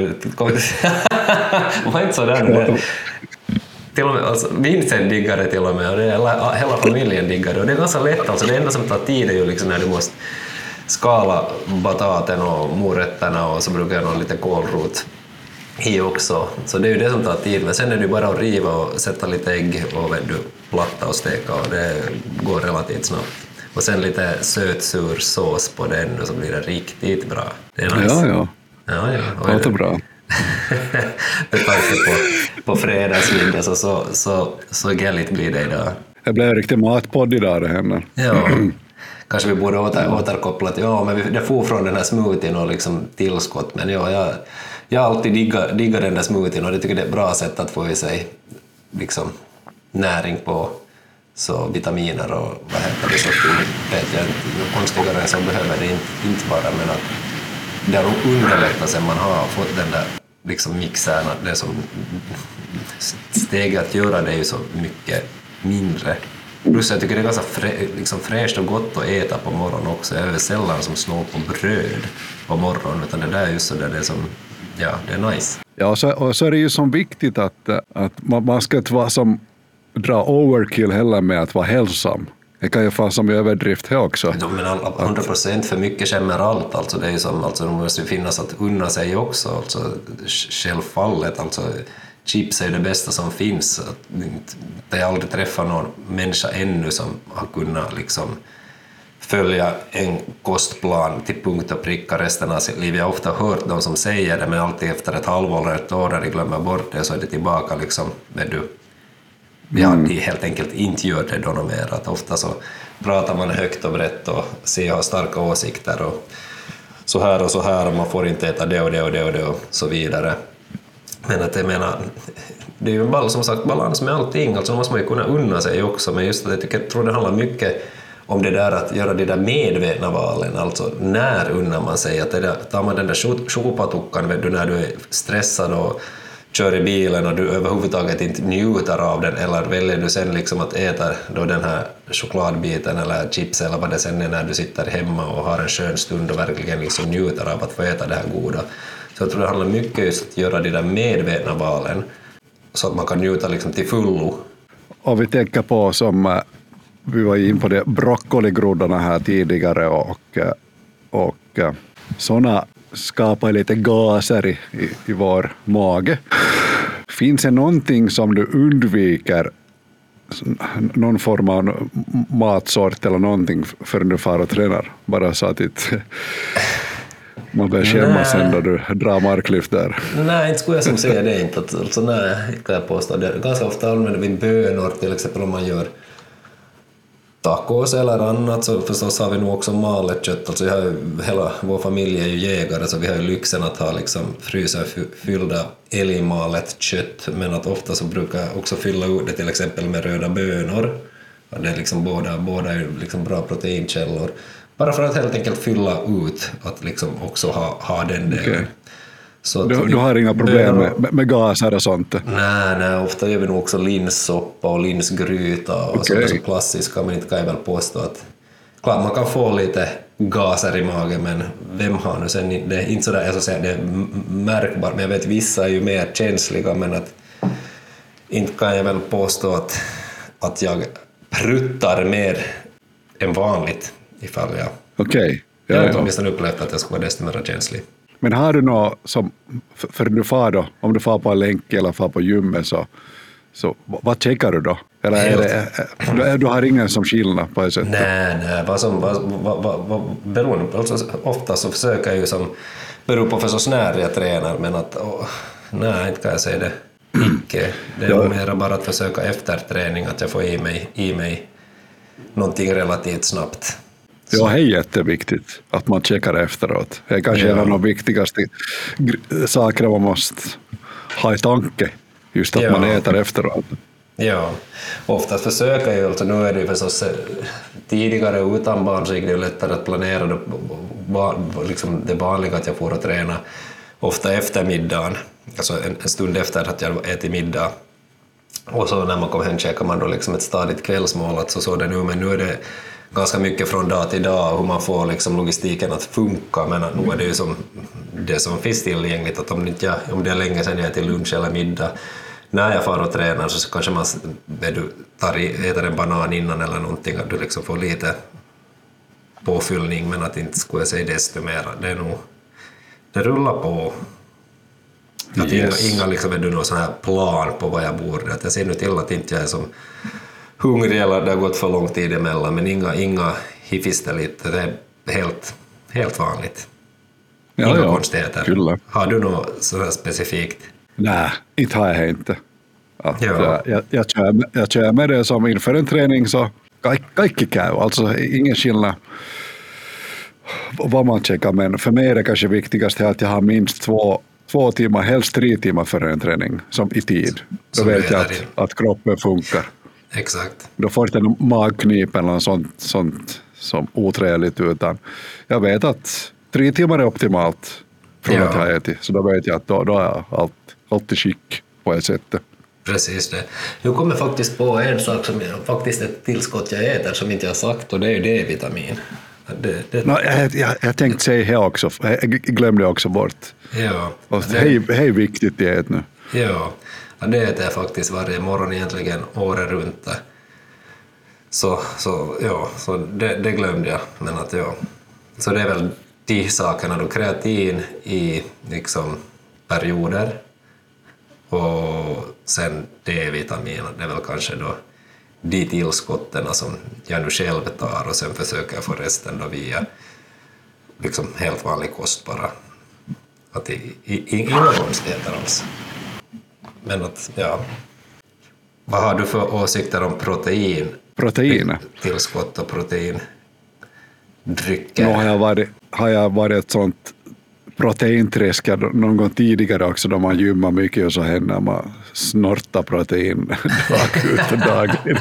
var inte så där. Till och med, alltså, Vincent diggar det till och med. Och det är, hela familjen diggar det. Och det är ganska lätt. Alltså, det enda som tar tid är ju liksom när du måste skala bataten och morötterna och så brukar jag ha lite kålrot i också. Så det är ju det som tar tid. Men sen är det bara att riva och sätta lite ägg och platta och steka. Och det går relativt snabbt. Och sen lite sötsur sås på den och så blir det riktigt bra. Det är nice. Ja. Det låter bra. Med tanke på fredagsmiddag så gälligt blir det idag. Det blev riktigt matpodd idag det händer. Ja. Kanske vi borde återkoppla till, men det får från den här smoothien och liksom tillskott. Men jag alltid diggar den där smoothien och det tycker det är ett bra sätt att få i sig liksom näring på. Så vitaminer och vad heter det så vet jag inte. Konstigare så behöver det inte vara, men att det har underlättat sen man har fått den där liksom mixen, det som steget att göra det är ju så mycket mindre. Plus jag tycker det är ganska liksom fräscht och gott att äta på morgonen också. Jag är sällan som slår på bröd på morgonen, utan det där är just så där det är som, ja, det är nice. Ja, och så är det ju som viktigt att man ska inte vara som dra overkill heller med att vara hälsam. Det kan ju få som överdrift här också. Ja, men 100% för mycket skämmer allt. Alltså det är ju som, alltså det måste ju finnas att unna sig också. Alltså självfallet, alltså chips är ju det bästa som finns. Jag har aldrig träffat någon människa ännu som har kunnat liksom följa en kostplan till punkt och pricka resten av sitt liv. Jag har ofta hört de som säger det, men alltid efter ett halvår eller ett år när de glömmer bort det så är det tillbaka liksom, vet du. Ja, de helt enkelt inte gör det då mer. Att ofta så pratar man högt och brett och har starka åsikter och så här och man får inte äta det och så vidare. Men att jag menar, det är ju bara som sagt balans med allting. Alltså måste man ju kunna unna sig också. Men just att jag tror det handlar mycket om det där att göra de där medvetna valen. Alltså när unnar man sig? Att tar man den där chokopatukkan när du är stressad och kör i bilen och du överhuvudtaget inte njuter av den, eller väljer du sen liksom att äta då den här chokladbiten eller chips eller vad det sen är när du sitter hemma och har en skön stund och verkligen liksom njuter av att få äta det här goda. Så jag tror det handlar mycket just att göra de där medvetna valen så att man kan njuta liksom till fullo. Och vi tänker på som vi var in på det broccoligroddarna här tidigare och sådana skapar lite gaser i vår mage. Finns det någonting som du undviker, någon form av matsort eller någonting förrän du far och tränar? Bara så att man börjar skämmas sen då du drar marklyft där. Nej, inte skulle jag som säga det inte. Alltså, nej, kan jag påstå det. Ganska ofta använder vi bönor, till exempel om man gör tacos eller annat, så förstås har vi nog också malet kött. Alltså hela vår familj är ju jägare, så vi har ju lyxen att ha liksom frysen fyllda älgmalet kött, men att ofta så brukar jag också fylla ut det till exempel med röda bönor. Det är liksom båda är liksom bra proteinkällor. Bara för att helt enkelt fylla ut, att liksom också ha den delen. Okay. Så du har inga problem med gaser och sånt? Nej, ofta gör vi nog också linssoppa och linsgryta och sådana som klassiska, men inte kan jag väl påstå att klart man kan få lite gaser i magen, men vem har nu sen, det är inte sådär, jag ska säga, det är märkbart, men jag vet vissa är ju mer känsliga, men att inte kan jag väl påstå att jag pruttar mer än vanligt ifall jag jag har åtminstone upplevt att jag ska vara desto mer känslig. Men har du något som, för du far då, om du far på en länk eller far på gymmet, så vad checkar du då? Eller du har ingen som skillnad på ett sätt? Nej, beroende, alltså, ofta så försöker jag ju som, beror på för så när jag tränar, men att nej, inte kan jag säga det. Icke. Det är mer bara att försöka efter träning att jag får i mig någonting relativt snabbt. Ja, det är jätteviktigt att man checkar efteråt. Det är kanske en av de viktigaste sakerna man måste ha i tanke, just att man äter efteråt. Ja, oftast försöker jag, alltså nu är det ju förstås tidigare utan barn så är det lättare att planera det, liksom det vanliga att jag får att träna ofta efter middagen, alltså en stund efter att jag ätit middag. Och så när man kommer hem käkar man då liksom ett stadigt kvällsmål, alltså så det nu, men nu är det ganska mycket från dag till dag hur man får liksom logistiken att funka, men nu är det ju som det som finns tillgängligt, att om det är länge sedan jag är till lunch eller middag, när jag far och tränar så kanske man äter en banan innan eller någonting, att du liksom får lite påfyllning, men att inte skulle jag säga desto mer. Det är nog, det rullar på. Att inga liksom är du någon sån här plan på vad jag borde, att jag ser nu till att inte jag är som hungrig eller det har gått för lång tid emellan, men inga hiffistelit, det är helt vanligt. Inga konstigheter. Kyllä. Har du något sådär specifikt? Nej, inte har jag inte. Jag kör med det som inför en träning, så kaikki käy, alltså ingen skillnad vad man checkar, men för mig är det kanske viktigast att jag har minst två timmar, helst 3 timmar före en träning, som i tid. Då vet jag att kroppen funkar. Exakt. Då får jag inte magknip eller sånt som otrevligt, utan jag vet att 3 timmar är optimalt från att jag har ätit. Så då vet jag att då är allt i skick på ett sätt. Precis det. Nu kommer faktiskt på en sak som faktiskt ett tillskott jag äter som inte jag har sagt, och det är ju D-vitamin. Jag tänkte säga det också, jag glömde också bort. Ja. Det är viktigt att äta nu. Ja, det äter jag faktiskt varje morgon egentligen året runt. Så det glömde jag. Men att så det är väl de sakerna då, kreatin i liksom perioder och sen D-vitamin, det är väl kanske då de tillskotten som jag nu själv tar, och sen försöker jag få resten då via liksom helt vanlig kost bara. Att inga konstigheter alls. Men att, vad har du för åsikter om protein? Protein? Tillskott och proteindrycker. Nu har jag varit ett sånt proteinträsk någon gång tidigare också, då man gymmar mycket och så händer man snortar protein dag ut och dag in.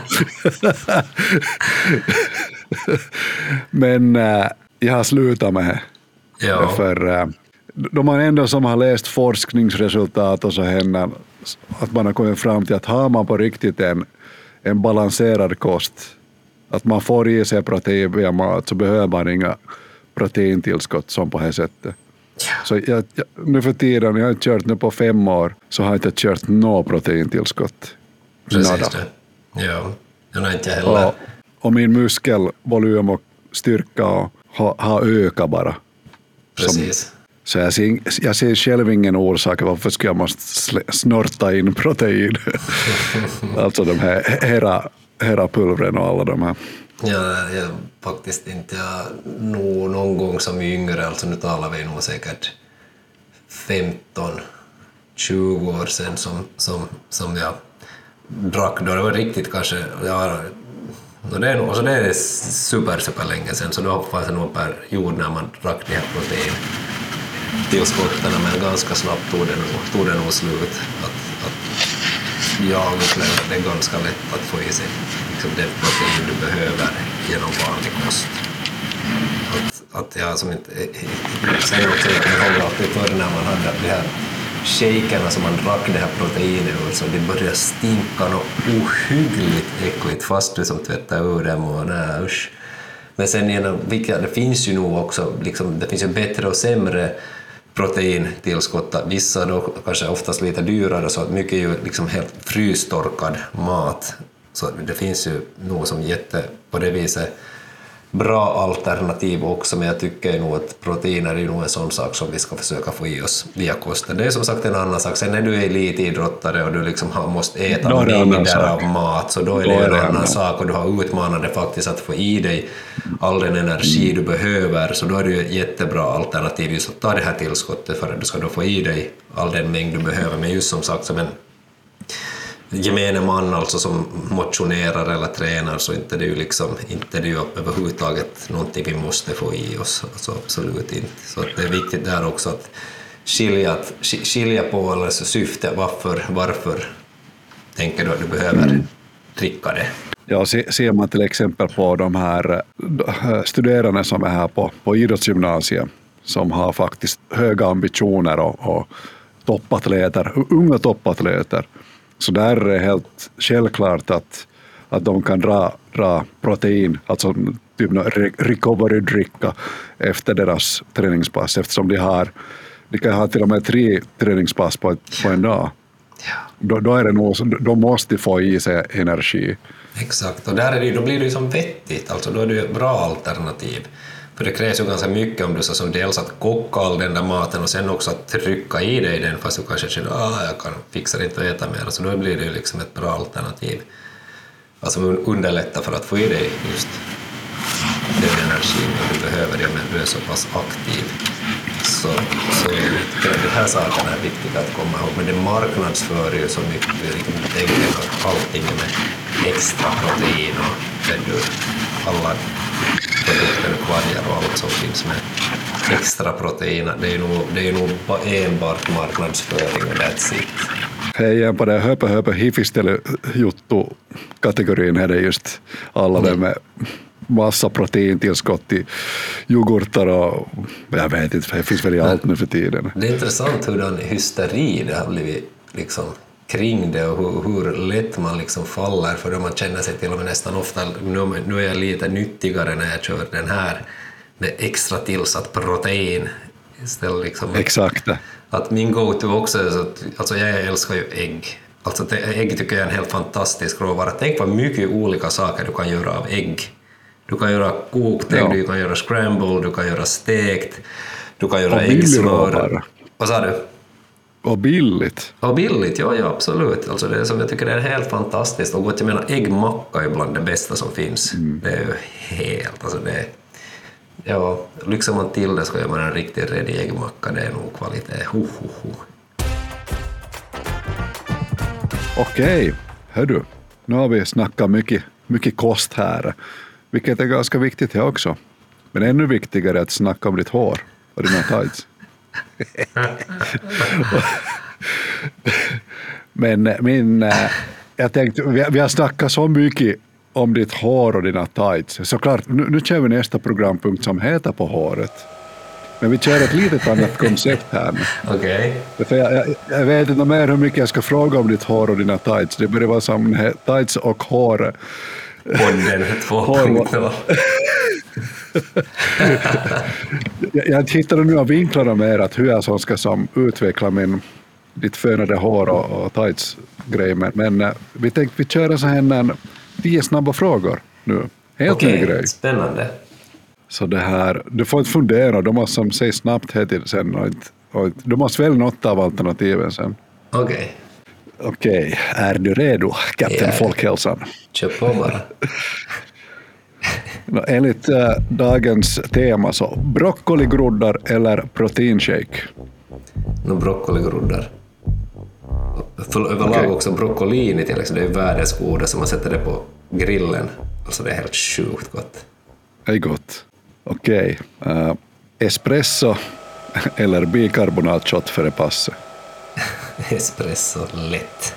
Men jag har slutat med det. Ja. För då man ändå som har läst forskningsresultat och så händer att man har kommit fram till att har man på riktigt en balanserad kost, att man får i sig protein via mat, så behöver man inga proteintillskott som på det sättet. Ja. Så jag, nu för tiden, jag har kört nu på 5 år, så har jag inte kört något proteintillskott. Precis det. Ja, jag har inte heller. och min muskelvolym och styrka har ökat bara. Precis. Så jag ser själv ingen orsak varför ska jag måste snorta in protein. Alltså de här Hera-pulvren och alla de här. Ja, jag faktiskt inte. Jag nog någon gång som yngre, alltså nu talar vi nog säkert 15-20 år sedan som jag drack då. Det var riktigt kanske, ja, det är super länge sedan, så då fanns det nog en period när man drack de här proteintillskotten, men ganska snabbt tog det nog slut. Att jag upplever att det är ganska lätt att få i sig liksom den protein du behöver genom vanlig kost. Att jag som inte... Sen också jag kommer ihåg alltid förr när man hade de här shakerna som man drack det här proteinet ur, så det började stinka något ohyggligt äckligt fast du som tvättar ur dem och nej, usch. Men sen det finns ju nog också, liksom, det finns ju bättre och sämre proteintillskott. Vissa då kanske oftast lite dyrare, så att mycket är ju liksom helt frystorkad mat. Så det finns ju nog som på det viset bra alternativ också, men jag tycker nog att proteiner är nog en sån sak som vi ska försöka få i oss via kosten. Det är som sagt en annan sak. Sen när du är elitidrottare och du liksom måste äta mängder av mat, så då är det en annan sak, och du har utmanande faktiskt att få i dig all den energi du behöver, så då är det ju ett jättebra alternativ just att ta det här tillskottet för att du ska då få i dig all den mängd du behöver. Men just som sagt, som en gemene man alltså som motionerar eller tränar, så inte det är ju liksom inte det är ju överhuvudtaget någonting vi måste få i oss, alltså absolut inte. Så det är viktigt där också att skilja på alltså syfte, varför tänker du att du behöver dricka det. Ja, ser man till exempel på de här studerande som är här på idrottsgymnasiet, som har faktiskt höga ambitioner och unga toppatleter. Så där är det helt självklart att de kan dra protein, alltså typ recovery-dricka efter deras träningspass, eftersom de kan ha till och med 3 träningspass på en dag. Ja. Då är det nog, de måste få i sig energi. Exakt, och då blir det ju som vettigt, alltså då är det ett bra alternativ. För det krävs ju ganska mycket om du så som dels att koka all den där maten och sen också att trycka i dig den, fast du kanske känner jag kan fixa det inte att äta mer, så då blir det ju liksom ett bra alternativ. Alltså underlätta för att få i dig just den energin du behöver, men du är så pass aktiv. Så de här sakerna är viktiga att komma ihåg, men det marknadsför ju så mycket, allting med extra protein och alla produkter och kvargar och allt som finns med extra proteiner. Det är nog bara enbart marknadsföring och that's it. Hej, på det höpö hifistely-juttu-kategorin är det just alla det med massa proteintillskott i yoghurtar och jag vet inte, det finns väl i allt nu för tiden. Det är intressant hur den hysteri det har blivit liksom kring det och hur lätt man liksom faller, för då man känner sig till och med nästan ofta, nu är jag lite nyttigare när jag kör den här med extra tillsatt protein istället liksom. Exakt. Att min go-to också är så att, alltså jag älskar ju ägg. Alltså ägg tycker jag är en helt fantastisk råvara. Tänk vad mycket olika saker du kan göra av ägg. Du kan göra kokt ägg, du kan göra scramble, du kan göra stekt, du kan göra äggsmör. Vad sa du? Och billigt. Ja, billigt, ja absolut. Alltså det som jag tycker är helt fantastiskt. Och gott, jag menar, äggmacka är bland det bästa som finns. Det är ju helt, alltså det är, ja, liksom man till det ska göra en riktigt redig äggmacka, det är nog kvalitet. Okej, hördu. Nu har vi snackat mycket kost här, vilket är ganska viktigt här också. Men ännu viktigare är att snacka om ditt hår och dina tights. Men jag tänkte, vi har snackat så mycket om ditt hår och dina tights. Såklart, nu kör vi nästa programpunkt som heter På håret. Men vi kör ett litet annat koncept här nu. Okej. Jag vet inte mer hur mycket jag ska fråga om ditt hår och dina tights. Det börjar vara som tights och hår. Podden 2.0. Jag hittade nu av vinklarna mer att hur jag som ska utveckla ditt fönade hår och tights-grej. Men vi tänkte vi köra så här 10 snabba frågor nu. Helt ny grej. Spännande. Så det här, du får inte fundera, de måste som säga snabbt här till sen och du måste välja något av alternativen sen. Okej, är du redo, Kapten Folkhälsan? Kör på bara. Enligt dagens tema så, broccoligroddar eller proteinshake? Broccoligroddar. Överlag också broccolini till exempel, det är världens godaste, man sätter det på grillen. Alltså det är helt sjukt gott. Det är gott. Okej. Espresso eller bikarbonatshot före passet? Espresso, lätt.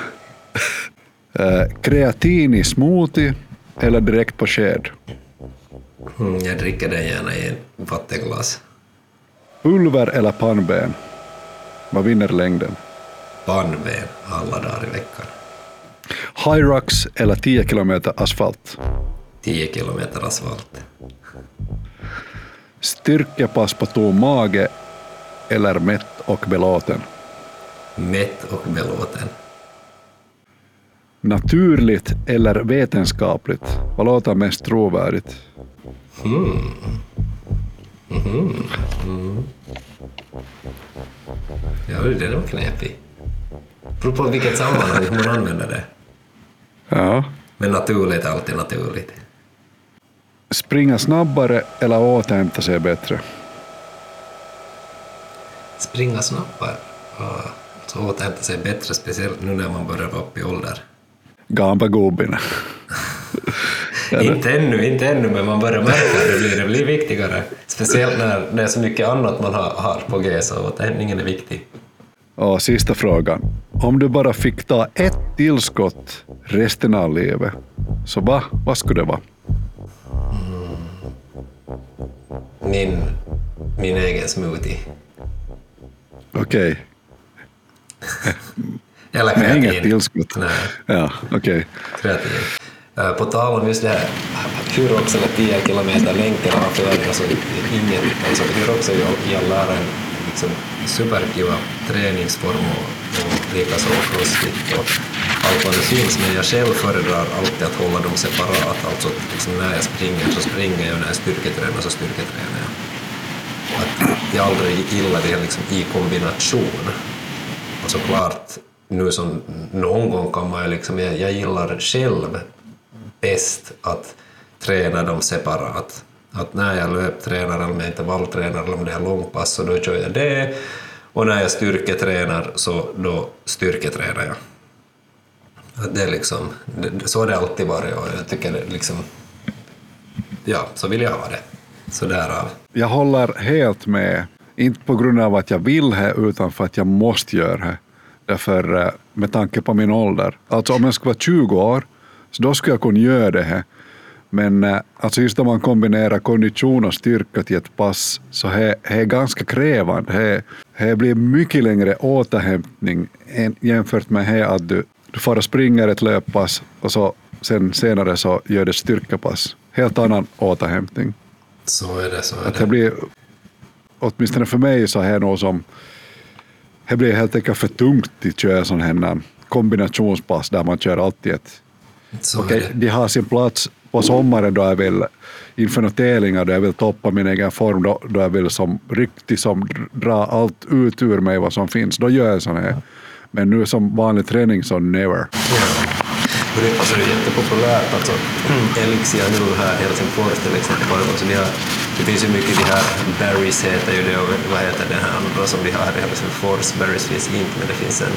Kreatin i smoothie eller direkt på sked? Jag dricker den gärna i en vattenglas. Pulver eller pannben? Vad vinner längden? Pannben alla dagar i veckan. Hyrox eller 10 kilometer asfalt? 10 kilometer asfalt. Styrkepass på tom mage eller mätt och belåten? Mätt och belåten. Naturligt eller vetenskapligt? Vad låter mest trovärdigt? Ja, det är nog knepig. Beror på vilket sammanhang man använder det. Ja. Men naturligt är alltid naturligt. Springa snabbare eller återhämta sig bättre? Springa snabbare. Så återhämta sig bättre, speciellt nu när man börjar vara upp i ålder. Gamla gubben. Inte ännu, men man börjar märka att det blir viktigare. Speciellt när det är så mycket annat man har på G, så återhämtningen är viktig. Och sista frågan. Om du bara fick ta ett tillskott resten av livet, så vad skulle det vara? Min egen smoothie. Okej. Eller kreatin. Inget tillskott. Nej. Ja, okej. Kreatin. På tal om just det här Hyrox eller 10 kilometer länken av föräldrar, så inget, alltså Hyrox är ju i alla en liksom superkiva träningsform och likaså crossfit och allt vad det finns, men jag själv föredrar alltid att hålla dem separat, alltså liksom när jag springer så springer jag och när jag styrketränar så styrketränar jag. Att jag aldrig gillar det liksom i kombination. Och såklart nu som någon gång kan man ju liksom, jag gillar själv bäst att träna dem separat. Att när jag löptränar eller med intervalltränar eller om det är långpass så då kör jag det. Och när jag styrketränar så då styrketränar jag. Att det är liksom, så har det alltid varit och jag tycker det liksom, ja, så vill jag ha det. Så därav. Jag håller helt med. Inte på grund av att jag vill det utan för att jag måste göra det. Därför med tanke på min ålder. Alltså om jag skulle vara 20 år så då skulle jag kunna göra det här. Men alltså just om man kombinerar kondition och styrka till ett pass så det är ganska krävande. Det blir mycket längre återhämtning jämfört med det att du får och springer ett löppass och så sen senare så gör det styrkepass. Helt annan återhämtning. Så är det. Att det blir, åtminstone för mig så är det nog som det blir helt enkelt för tungt att köra sån här kombinationspass där man kör alltid ett. Okej, de har sin plats på sommaren då jag vill inför några tävlingar då jag vill toppa min egen form då jag vill som riktigt som dra allt ut ur mig vad som finns, då gör jag sån här. Men nu som vanlig träning så never. Ja. Och det är jättepopulärt alltså. Elixia nu här i Helsingfors till exempel. Alltså det finns ju mycket de här berries heter ju det och vad heter det här andra som de har i Helsingfors. Berries finns inte men det finns en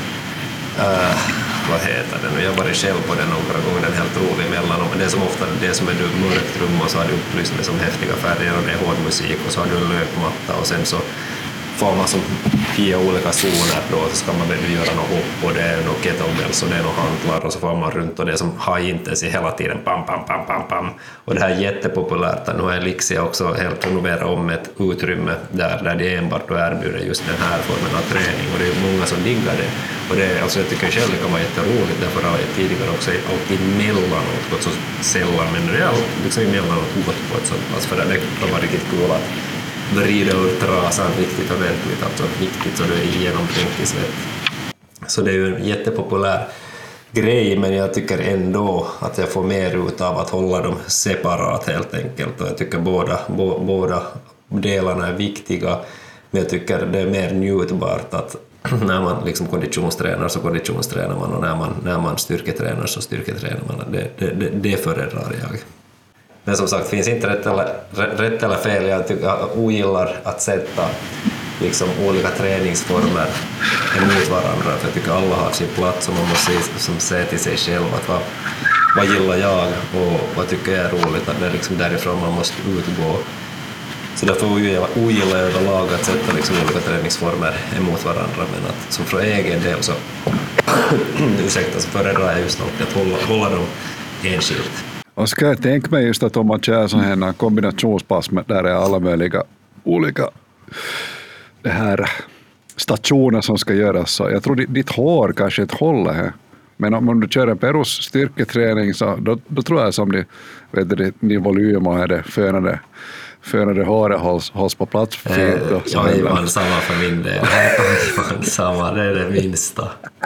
vad heter den? Jag har varit själv på den några gånger, den är helt rolig emellanåt. Men det är som ofta det som är du mörkt rum och så har du upplyst med som häftiga färger och det är hård musik och så har du en löpmatta och sen så får man som 10 olika zoner då så ska man göra något hopp och det är något kettlebells och det är något hantlar och så får man runt och det är som high intensiv hela tiden pam pam pam pam pam och det här är jättepopulärt. Nu har Elixia också helt renoverat om ett utrymme där det enbart då erbjuder just den här formen av träning och det är många som diggar det och det är, alltså jag tycker själv det kan vara jätteroligt därför har jag tidigare också alltid emellanåt gått så sällan men det är liksom emellanåt gått på ett sånt plats för det kan vara riktigt kul att vrida ur trasan riktigt ordentligt, alltså riktigt så du är genomtänkt i svett. Så det är ju en jättepopulär grej, men jag tycker ändå att jag får mer ut av att hålla dem separat helt enkelt, och jag tycker båda delarna är viktiga, men jag tycker det är mer njutbart att när man liksom konditionstränar så konditionstränar man, och när man styrketränar så styrketränar man. Det föredrar jag. Men som sagt, finns inte rätt eller fel. Jag ogillar att sätta liksom olika träningsformer emot varandra, för jag tycker alla har sin plats och man måste se till sig själv att vad gillar jag och vad tycker jag är roligt, att det är liksom därifrån man måste utgå. Så därför ogillar jag överlag att sätta liksom olika träningsformer emot varandra, men att som för egen del så så föredrar jag just att hålla dem enskilt. Och ska jag tänka mig just att om man kör så här kombinationspass med där är alla möjliga olika det här stationer som ska göras, så jag tror ditt hår kanske inte håller här. Men om du kör en perus styrketräning så då tror jag som din volym och det fönade håret hålls på plats fint. Ja, det var samma för min del. Samma, det är det minsta.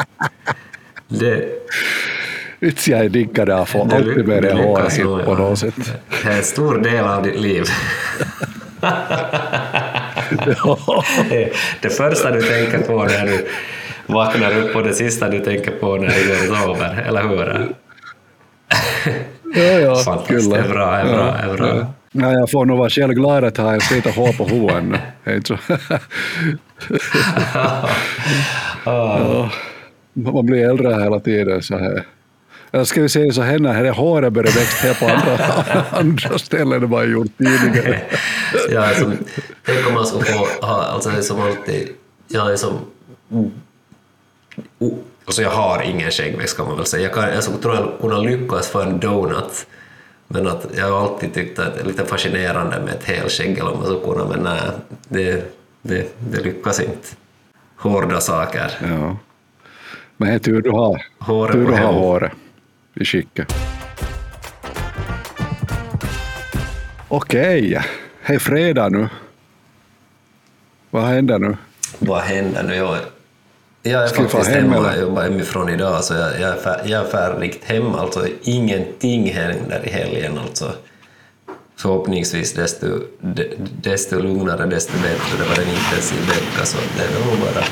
Jag diggar det att få alltid med det håret hit på något sätt. Det är en stor del av ditt liv. Det första du tänker på när du vaknar upp och det sista du tänker på när du går över, eller hur? Ja, fantastiskt, det är bra. Ja, jag får nog vara själv glad att ha en slita hår på huvudet. Ja, man blir äldre hela tiden så här. Eller ska vi säga så här, när det håret börjar växa här på andra ställen än vad jag gjort tidigare. Ja, tänk om man ska få ha, alltså det är som alltid, jag är som alltså jag har ingen skäggväxt kan man väl säga. Jag tror jag kunna lyckas få en donut, men att jag har alltid tyckt att det är lite fascinerande med ett helskägg eller man så kunna, men nej, det lyckas inte. Hårda saker. Ja. Men det är tur du har håret i skicket. Okej, hej fredag nu. Vad händer nu? Jag är faktiskt hemma och jobbar hemifrån idag, så jag är färdigt hem. Alltså ingenting händer i helgen. Alltså. Förhoppningsvis desto lugnare, desto bättre. Det var en intensiv vecka, så det är nog bara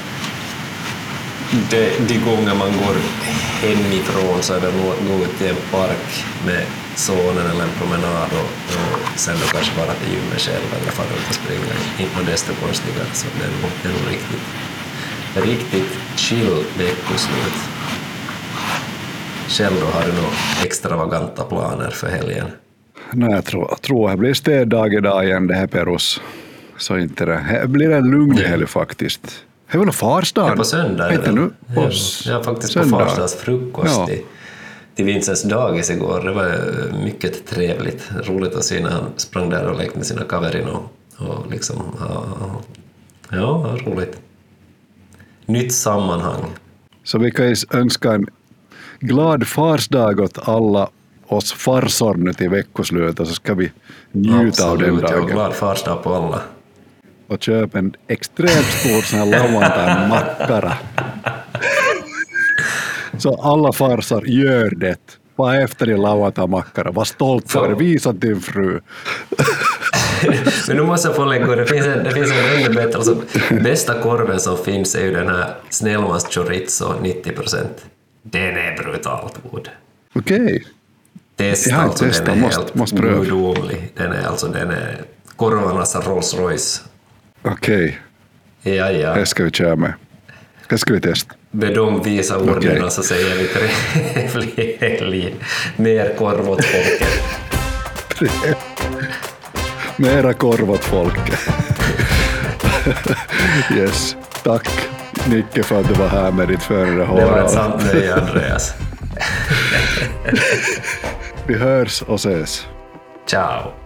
de gånger man går hemifrån så är det nog gå ut till en park med sonen eller en promenad och sen då kanske bara till gymmet själv eller fara ut och springa. Inte desto konstigare, så det är nog riktigt chill veckoslut. Själv då, har du några extravaganta planer för helgen? Nej, jag tror det blir städdag idag igen, det här perus. Så inte det blir en lugn helg faktiskt. Det är väl farsdagen? Ja, på söndag. Jag har faktiskt söndag. På farsdags frukost till Vincents dagis igår. Det var mycket trevligt. Roligt att se när han sprang där och lekte med sina kaverin och liksom, ja, roligt. Nytt sammanhang. Så vi kan önska en glad farsdag åt alla oss farsor nu till veckoslutet, så ska vi njuta av den dagen. Glad farsdag på alla. Och köp en extremt stor sån här lavantai-mackara. Så alla farsar gör det. Var efter din lavantai-mackara. Var stolt över det. Visa din fru. Men nu måste jag få lägga det. Det finns en ännu bättre. Alltså, bästa korven som finns är ju den här Snellmans chorizo 90%. Den är brutalt god. Okej. Testa, alltså, den är helt gudomlig. Den är korvarnas Rolls Royce. Okej. Ja. Det ska vi köra med. Det ska vi testa. Med de visa orden så säger vi trevlig helg. Mer korv åt folket. Mera korv åt folket. Yes. Tack Nicke för att du var här med ditt förra hår. Det var ett sant nöje, Andreas. Vi hörs och ses. Ciao.